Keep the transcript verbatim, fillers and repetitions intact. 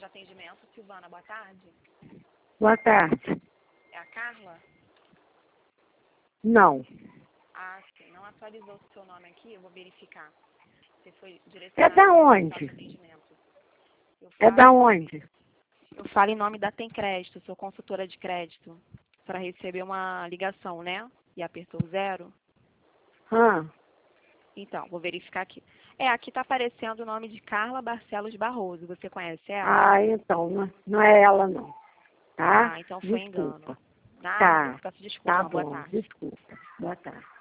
atendimento. Silvana, boa tarde. Boa tarde. É a Carla? Não. Ah, sim. Não atualizou o seu nome aqui, eu vou verificar. Você foi É direcionado da para onde? o atendimento. Eu É falo, da onde? eu falo em nome da Tem Crédito, sou consultora de crédito, para receber uma ligação, né? E apertou zero. Ah, Então, vou verificar aqui. É, aqui está aparecendo o nome de Carla Barcelos Barroso. Você conhece ela? ah então, não, não é ela não, tá? Ah, então foi engano. Desculpa. Nada, Tá, peço desculpa. tá Uma boa bom, tarde. desculpa. Boa tarde.